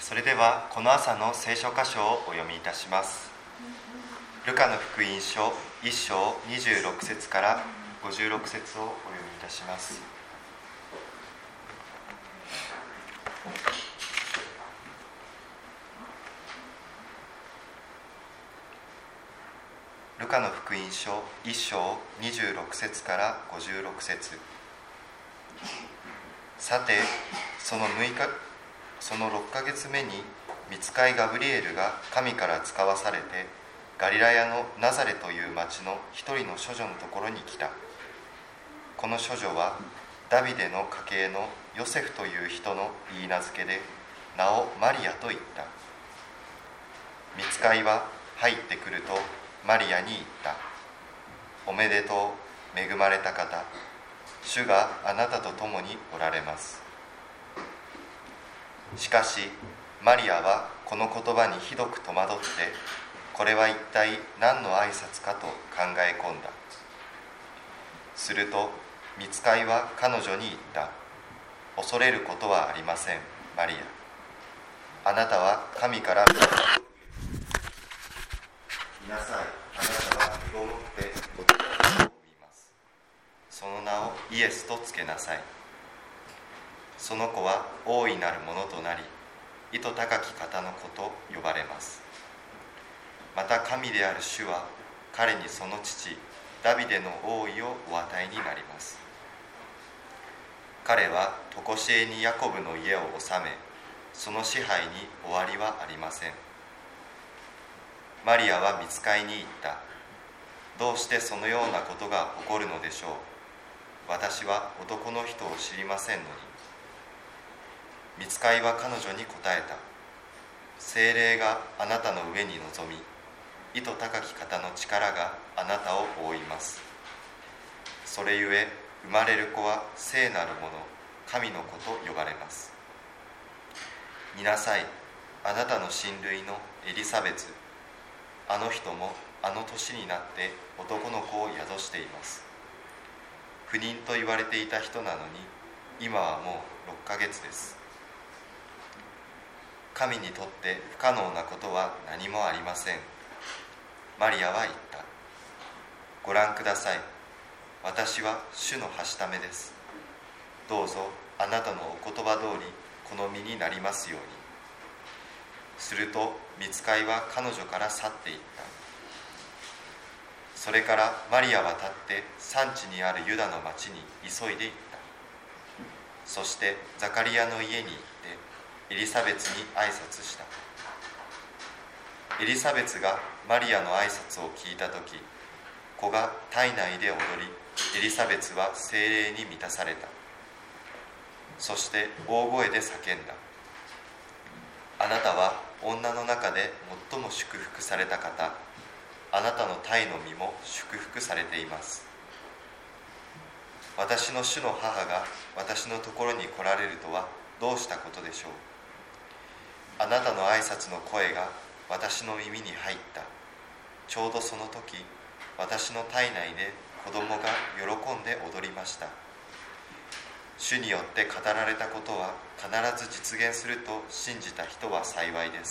それではこの朝の聖書箇所をお読みいたします。ルカの福音書1章26節から56節をお読みいたします。ルカの福音書1章26節から56節。さてその6ヶ月目に御使いガブリエルが神から使わされてガリラヤのナザレという町の一人の処女のところに来た。この処女はダビデの家系のヨセフという人の言い名付けで名をマリアと言った。御使いは入ってくるとマリアに言った。おめでとう、恵まれた方、主があなたと共におられます。しかしマリアはこの言葉にひどく戸惑って、これは一体何の挨拶かと考え込んだ。すると御使いは彼女に言った。恐れることはありません、マリア。あなたは神から見なさい。あなたは身ごもって男の子を産みます。その名をイエスとつけなさい。その子は大いなるものとなり、意図高き方の子と呼ばれます。また神である主は彼にその父ダビデの王位をお与えになります。彼は常しえにヤコブの家を治め、その支配に終わりはありません。マリアは御使いに言った。どうしてそのようなことが起こるのでしょう。私は男の人を知りませんのに。御使いは彼女に答えた。聖霊があなたの上に臨み、意図高き方の力があなたを覆います。それゆえ生まれる子は聖なるもの、神の子と呼ばれます。見なさい、あなたの親類のエリサベツ。あの人もあの年になって男の子を宿しています。不妊と言われていた人なのに、今はもう6ヶ月です。神にとって不可能なことは何もありません。マリアは言った。ご覧ください。私は主のはしためです。どうぞあなたのお言葉通りこの身になりますように。すると御使いは彼女から去っていった。それからマリアは立って産地にあるユダの町に急いで行った。そしてザカリアの家に行ってエリザベツに挨拶した。エリザベツがマリアの挨拶を聞いたとき、子が体内で踊り、エリザベツは聖霊に満たされた。そして大声で叫んだ。あなたは女の中で最も祝福された方、あなたの胎の身も祝福されています。私の主の母が私のところに来られるとはどうしたことでしょう。あなたの挨拶の声が私の耳に入った。ちょうどその時、私の体内で子供が喜んで踊りました。主によって語られたことは必ず実現すると信じた人は幸いです。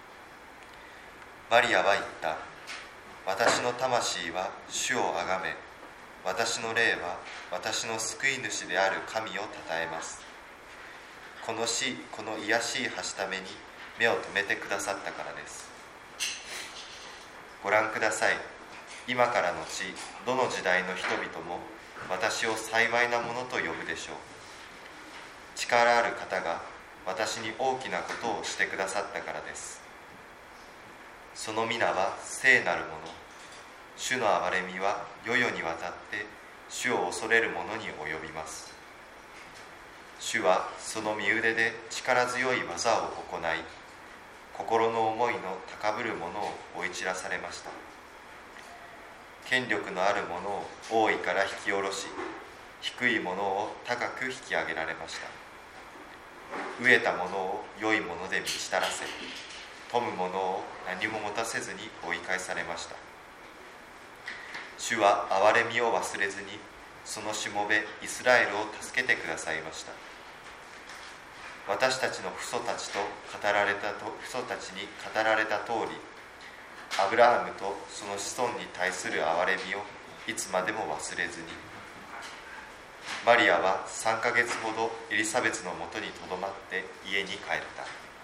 マリアは言った。私の魂は主をあがめ、私の霊は私の救い主である神をたたえます。この卑しいはしために目を留めてくださったからです。ご覧ください。今からのち、どの時代の人々も私を幸いなものと呼ぶでしょう。力ある方が私に大きなことをしてくださったからです。その皆は聖なるもの。主の憐れみは世々にわたって主を恐れる者に及びます。主はその身腕で力強い技を行い、心の思いの高ぶる者を追い散らされました。権力のある者を王位から引き下ろし、低い者を高く引き上げられました。飢えた者を良いもので満ちたらせ、富む者を何も持たせずに追い返されました。主は憐れみを忘れずに、そのしもべイスラエルを助けてくださいました。 私たちの父祖たちに語られた通り、アブラハムとその子孫に対する憐れみをいつまでも忘れずに。マリアは3ヶ月ほどエリザベスのもとにとどまって家に帰った。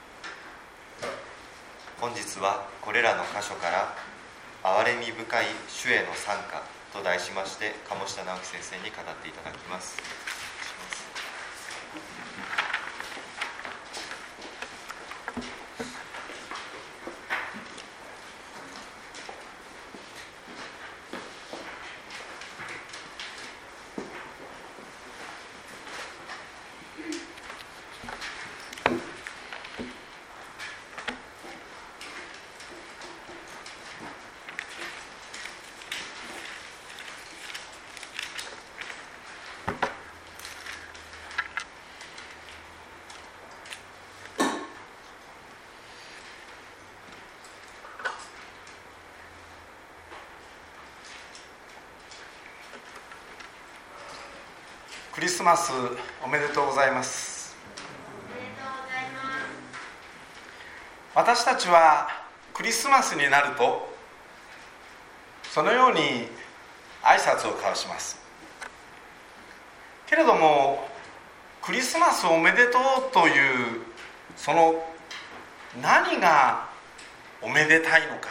本日はこれらの箇所から憐れみ深い主への賛歌と題しまして、鴨下直樹先生に語っていただきます。 クリスマスおめでとうございます。私たちはクリスマスになるとそのように挨拶を交わします。けれどもクリスマスおめでとうというその何がおめでたいのか、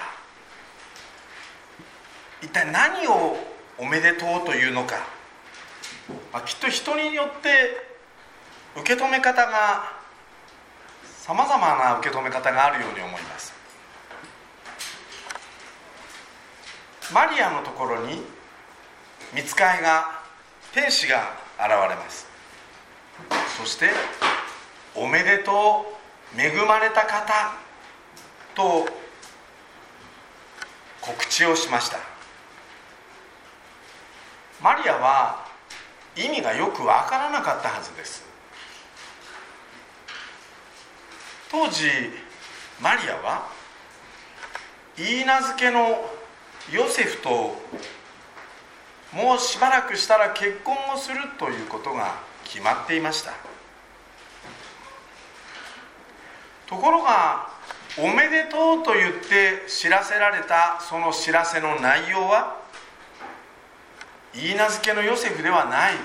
一体何をおめでとうというのか、きっと人によって受け止め方がさまざまな受け止め方があるように思います。マリアのところに御使いが、天使が現れます。そしておめでとう、恵まれた方と告知をしました。マリアは意味がよくわからなかったはずです。当時マリアは許婚のヨセフともうしばらくしたら結婚をするということが決まっていました。ところがおめでとうと言って知らせられたその知らせの内容は許婚のヨセフではない、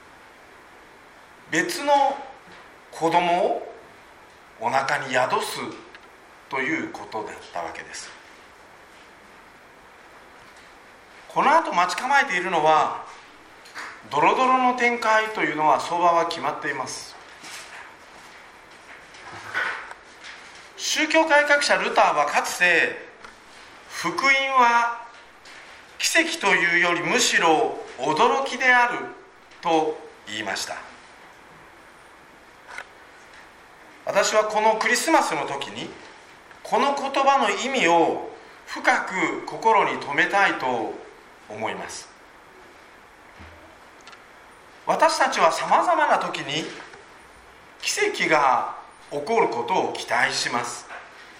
別の子供をお腹に宿すということだったわけです。この後待ち構えているのはドロドロの展開というのは相場は決まっています。宗教改革者ルターはかつて、福音は奇跡というよりむしろ驚きであると言いました。私はこのクリスマスの時にこの言葉の意味を深く心に留めたいと思います。私たちはさまざまな時に奇跡が起こることを期待します。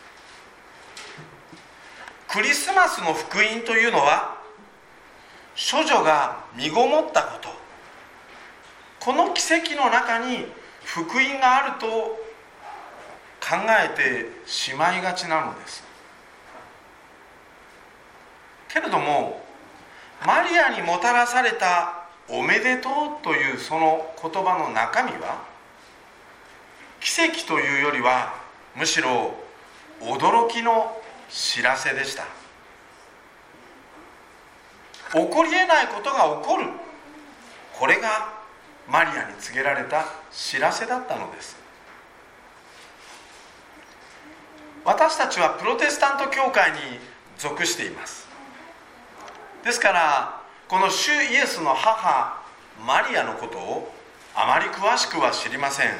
クリスマスの福音というのは処女が身ごもったこと、この奇跡の中に福音があると考えてしまいがちなのです。けれどもマリアにもたらされたおめでとうというその言葉の中身は奇跡というよりはむしろ驚きの知らせでした。起こり得ないことが起こる、これがマリアに告げられた知らせだったのです。私たちはプロテスタント教会に属しています。ですからこの主イエスの母マリアのことをあまり詳しくは知りません。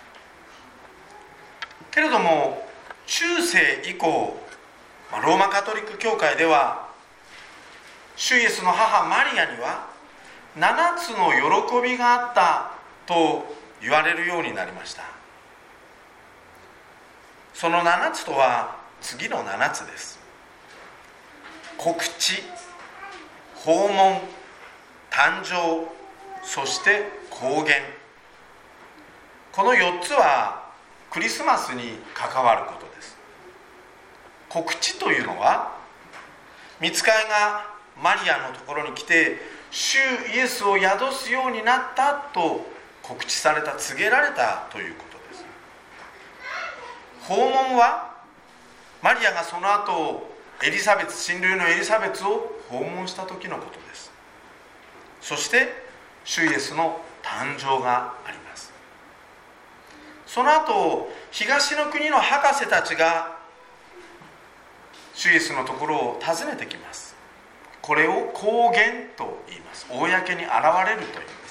けれども中世以降、ローマカトリック教会では主イエスの母マリアには7つの喜びがあったと言われるようになりました。その7つとは次の7つです。告知、訪問、誕生、そして公言。この4つはクリスマスに関わることです。告知というのは、御使いがマリアのところに来て主イエスを宿すようになったと告知された、告げられたということです。訪問はマリアがその後エリザベツ、親類のエリザベツを訪問した時のことです。そして主イエスの誕生があります。その後、東の国の博士たちが主イエスのところを訪ねてきます。これを公言と言います。公に現れると言います。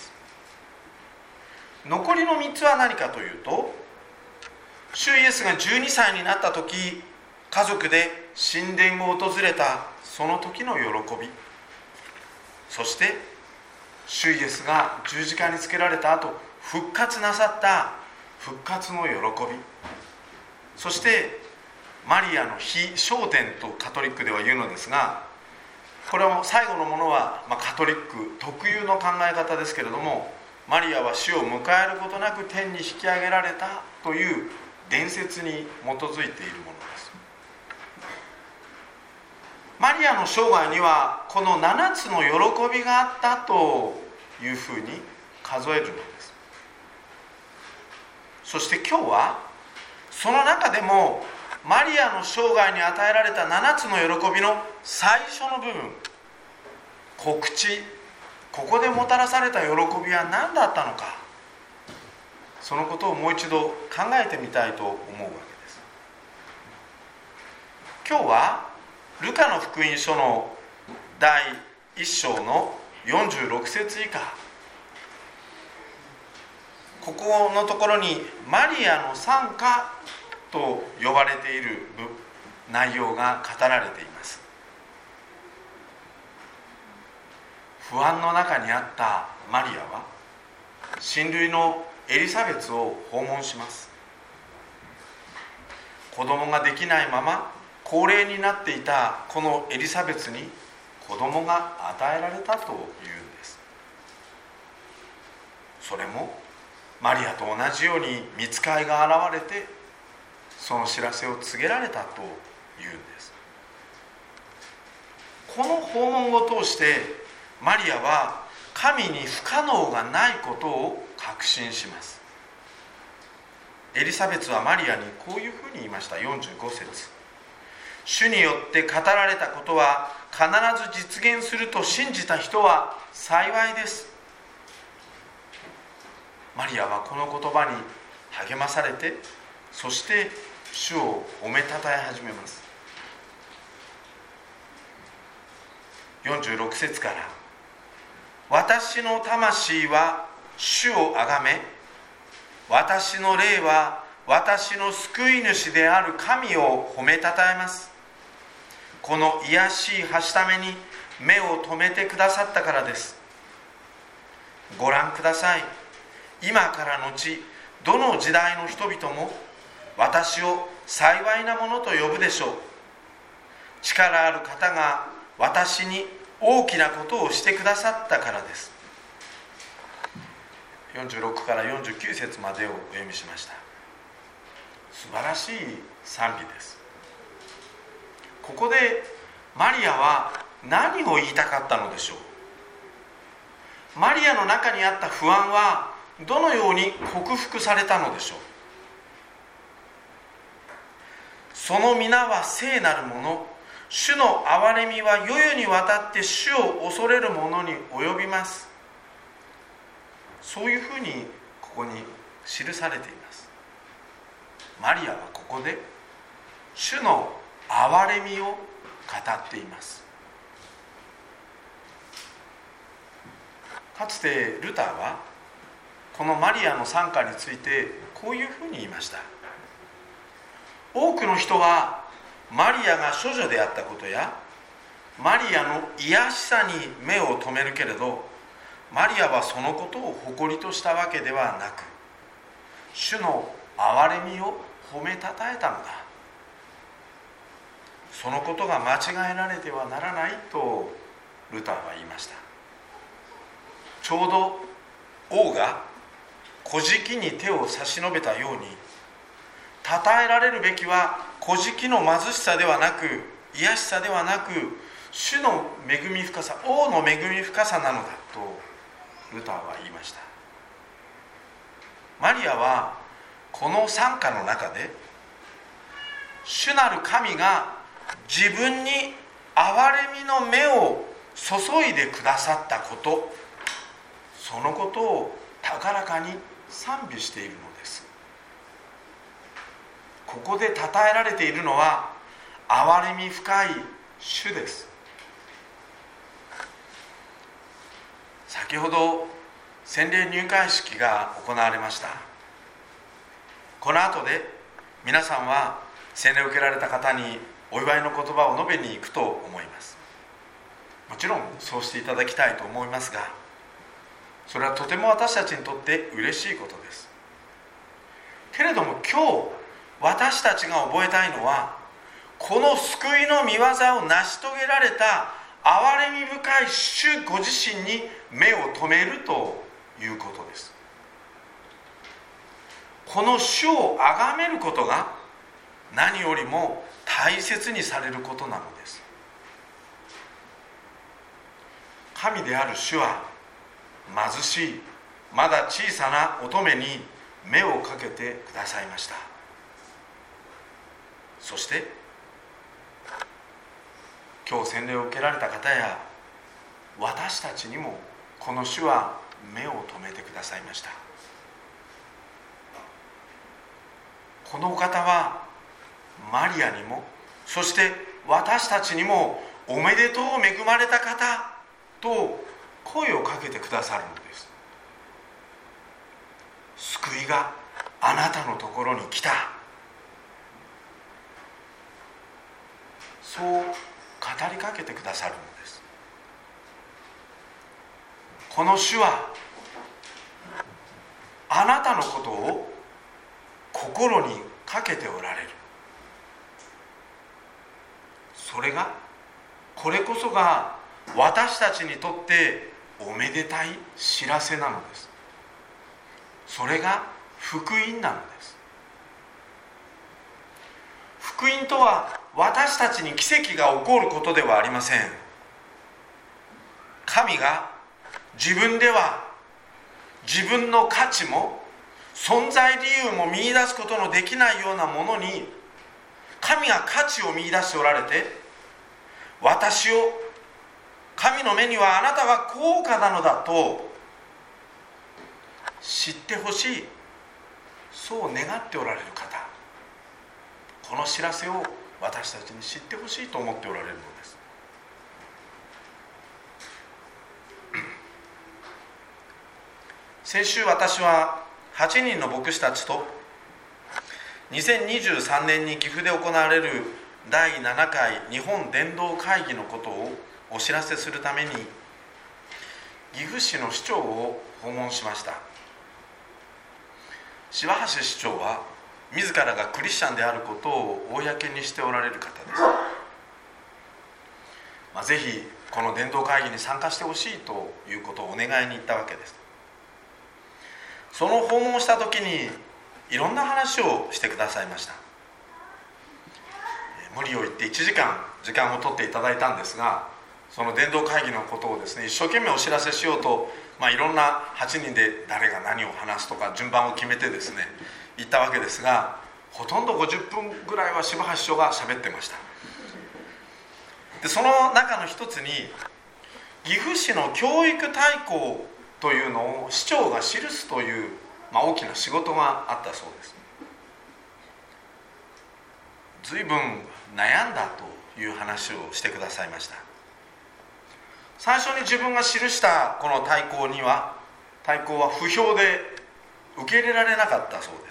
残りの3つは何かというと、主イエスが12歳になった時、家族で神殿を訪れたその時の喜び、そして主イエスが十字架につけられた後復活なさった復活の喜び、そしてマリアの非昇天とカトリックでは言うのですが、これも最後のものは、カトリック特有の考え方ですけれども、マリアは死を迎えることなく天に引き上げられたという伝説に基づいているものです。マリアの生涯にはこの7つの喜びがあったというふうに数えるのです。そして今日はその中でもマリアの生涯に与えられた7つの喜びの最初の部分、告知、ここでもたらされた喜びは何だったのか、そのことをもう一度考えてみたいと思うわけです。今日はルカの福音書の第1章の46節以下、ここのところにマリアの賛歌と呼ばれている内容が語られています。不安の中にあったマリアは親類のエリザベツを訪問します。子供ができないまま高齢になっていたこのエリザベツに子供が与えられたというんです。それもマリアと同じように御使いが現れてその知らせを告げられたというんです。この訪問を通してマリアは神に不可能がないことを確信します。エリザベツはマリアにこういうふうに言いました。45節、主によって語られたことは必ず実現すると信じた人は幸いです。マリアはこの言葉に励まされて、そして主を褒めたたえ始めます。46節から、私の魂は主をあがめ、私の霊は私の救い主である神を褒めたたえます。この卑しいはしために目を留めてくださったからです。ご覧ください。今からのちどの時代の人々も私を幸いなものと呼ぶでしょう。力ある方が私に大きなことをしてくださったからです。46から49節までをお読みしました。素晴らしい賛美です。ここでマリアは何を言いたかったのでしょう。マリアの中にあった不安はどのように克服されたのでしょう。その皆は聖なるもの、主の憐れみは世々にわたって主を恐れる者に及びます。そういうふうにここに記されています。マリアはここで主の憐れみを語っています。かつてルターはこのマリアの賛歌についてこういうふうに言いました。多くの人はマリアが処女であったことやマリアの卑しさに目を留めるけれど、マリアはそのことを誇りとしたわけではなく、主の憐れみを褒めたたえたのだ。そのことが間違えられてはならないとルターは言いました。ちょうど王が小じに手を差し伸べたように、 称えられるべきは小じの貧しさではなく、癒しさではなく、主の恵み深さ、王の恵み深さなのだとルターは言いました。マリアはこの賛歌の中で、主なる神が自分に憐れみの目を注いでくださったこと、そのことを高らかに賛美しているのです。ここで称えられているのは憐れみ深い主です。先ほど洗礼入会式が行われました。この後で皆さんは洗礼を受けられた方にお祝いの言葉を述べに行くと思います。もちろんそうしていただきたいと思いますが、それはとても私たちにとって嬉しいことです。けれども今日私たちが覚えたいのは、この救いの御業を成し遂げられた憐れみ深い主ご自身に目を留めるということです。この主を崇めることが何よりも大切にされることなのです。神である主は貧しい、まだ小さな乙女に目をかけてくださいました。そして今日洗礼を受けられた方や私たちにもこの主は目を留めてくださいました。このお方はマリアにも、そして私たちにもおめでとう恵まれた方と声をかけてくださるのです。救いがあなたのところに来た、そう語りかけてくださるのです。この主はあなたのことを心にかけておられる。これこそが私たちにとっておめでたい知らせなのです。それが福音なのです。福音とは私たちに奇跡が起こることではありません。神が自分では自分の価値も存在理由も見出すことのできないようなものに神が価値を見出しておられて、私を神の目にはあなたは高価なのだと知ってほしい、そう願っておられる方、この知らせを私たちに知ってほしいと思っておられるのです。先週私は8人の牧師たちと2023年に岐阜で行われる第7回日本伝道会議のことをお知らせするために岐阜市の市長を訪問しました。柴橋市長は自らがクリスチャンであることを公にしておられる方です。ぜひこの伝道会議に参加してほしいということをお願いに行ったわけです。その訪問した時にいろんな話をしてくださいました。無理を言って1時間を取っていただいたんですが、その伝道会議のことをですね、一生懸命お知らせしようと、いろんな8人で誰が何を話すとか順番を決めてですね言ったわけですが、ほとんど50分ぐらいは柴橋市長が喋ってました。でその中の一つに岐阜市の教育大綱というのを市長が記すという、大きな仕事があったそうです。随分悩んだという話をしてくださいました。最初に自分が記したこの大綱は不評で受け入れられなかったそうです。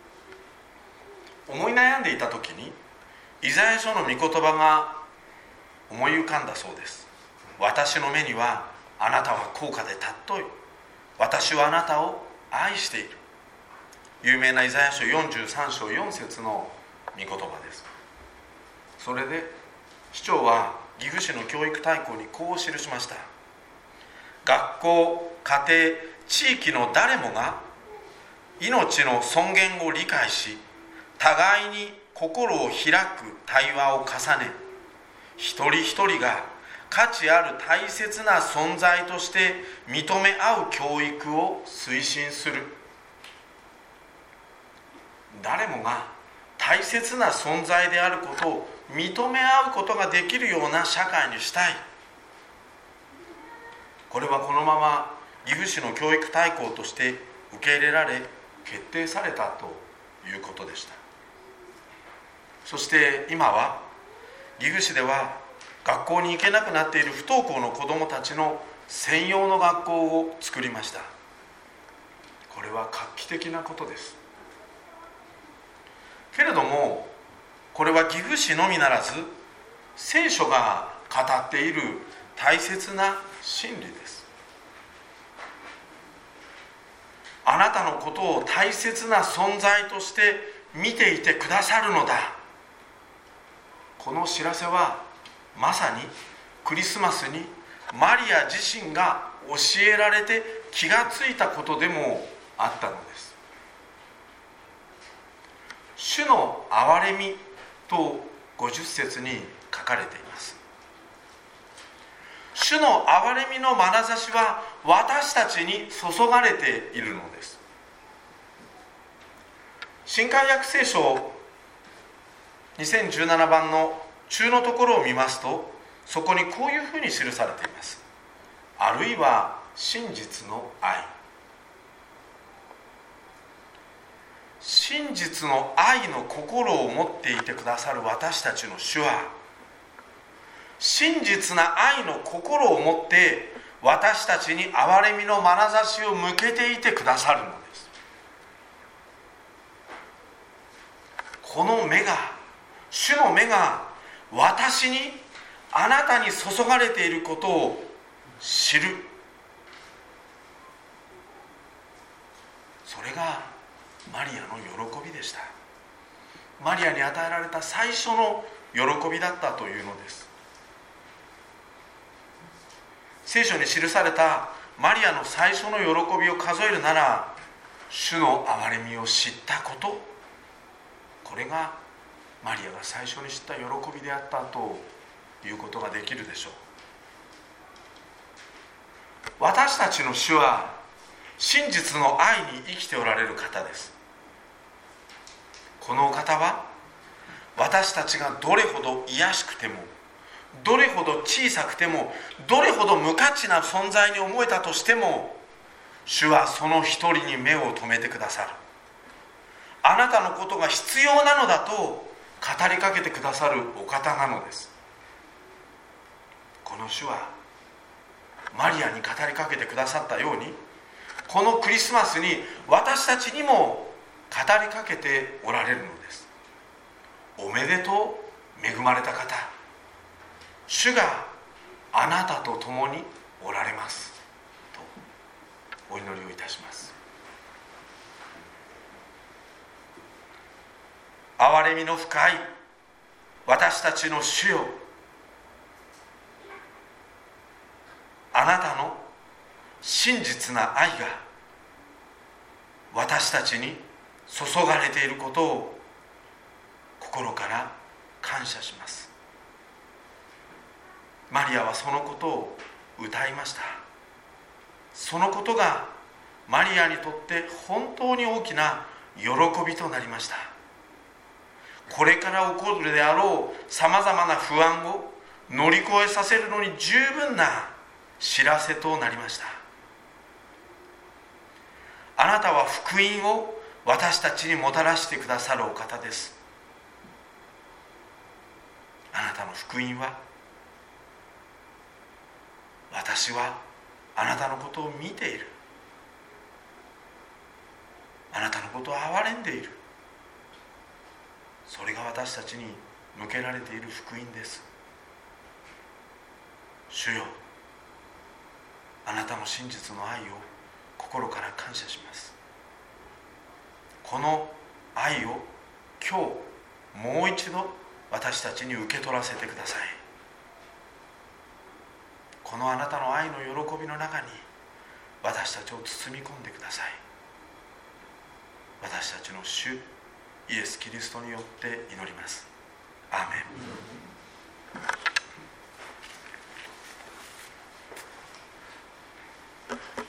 思い悩んでいた時にイザヤ書の御言葉が思い浮かんだそうです。私の目にはあなたは高価で尊い、私はあなたを愛している。有名なイザヤ書43章4節の御言葉です。それで市長は岐阜市の教育大綱にこう記しました。学校、家庭、地域の誰もが命の尊厳を理解し、 互いに心を開く対話を重ね、一人一人が価値ある大切な存在として認め合う教育を推進する。誰もが大切な存在であることを認め合うことができるような社会にしたい。これはこのまま岐阜市の教育大綱として受け入れられ決定されたということでした。そして今は岐阜市では学校に行けなくなっている不登校の子どもたちの専用の学校を作りました。これは画期的なことです。けれどもこれは岐阜市のみならず聖書が語っている大切な真理です。あなたのことを大切な存在として見ていてくださるのだ。この知らせはまさにクリスマスにマリア自身が教えられて気がついたことでもあったのです。主の憐れみと50節に書かれています。主の憐れみの眼差しは私たちに注がれているのです。新海訳聖書2017番の中のところを見ますと、そこにこういうふうに記されています。あるいは真実の愛。真実の愛の心を持っていてくださる私たちの主は、真実な愛の心を持って私たちに憐れみの眼差しを向けていてくださるのです。この目が、主の目が私に、あなたに注がれていることを知る。それがマリアの喜びでした。マリアに与えられた最初の喜びだったというのです。聖書に記されたマリアの最初の喜びを数えるなら、主の憐れみを知ったこと、これがマリアが最初に知った喜びであったということができるでしょう。私たちの主は真実の愛に生きておられる方です。このお方は私たちがどれほど卑しくても、どれほど小さくても、どれほど無価値な存在に思えたとしても、主はその一人に目を留めてくださる。あなたのことが必要なのだと語りかけてくださるお方なのです。この主はマリアに語りかけてくださったように、このクリスマスに私たちにも語りかけておられるのです。おめでとう、恵まれた方、主があなたと共におられますとお祈りをいたします。憐れみの深い私たちの主よ、あなたの真実な愛が私たちに注がれていることを心から感謝します。マリアはそのことを歌いました。そのことがマリアにとって本当に大きな喜びとなりました。これから起こるであろうさまざまな不安を乗り越えさせるのに十分な知らせとなりました。あなたは福音を私たちにもたらしてくださるお方です。あなたの福音は、私はあなたのことを見ている、あなたのことを憐れんでいる、それが私たちに向けられている福音です。主よ、あなたの真実の愛を心から感謝します。この愛を今日もう一度私たちに受け取らせてください。このあなたの愛の喜びの中に私たちを包み込んでください。私たちの主イエス・キリストによって祈ります。アーメン。